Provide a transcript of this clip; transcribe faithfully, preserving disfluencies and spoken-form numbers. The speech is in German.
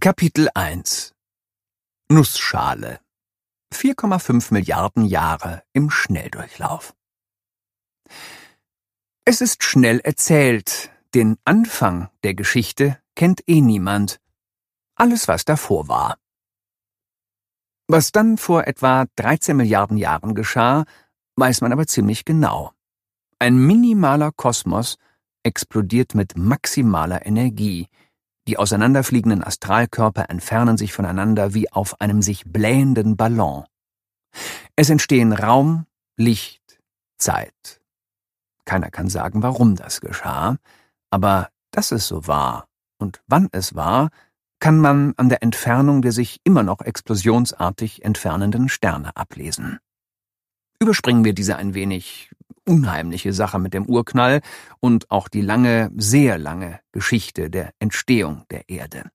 Kapitel eins Nussschale. vier Komma fünf Milliarden Jahre im Schnelldurchlauf. Es ist schnell erzählt, den Anfang der Geschichte kennt eh niemand. Alles, was davor war. Was dann vor etwa dreizehn Milliarden Jahren geschah, weiß man aber ziemlich genau. Ein minimaler Kosmos explodiert mit maximaler Energie. Die auseinanderfliegenden Astralkörper entfernen sich voneinander wie auf einem sich blähenden Ballon. Es entstehen Raum, Licht, Zeit. Keiner kann sagen, warum das geschah, aber dass es so war und wann es war, kann man an der Entfernung der sich immer noch explosionsartig entfernenden Sterne ablesen. Überspringen wir diese ein wenig unheimliche Sache mit dem Urknall und auch die lange, sehr lange Geschichte der Entstehung der Erde.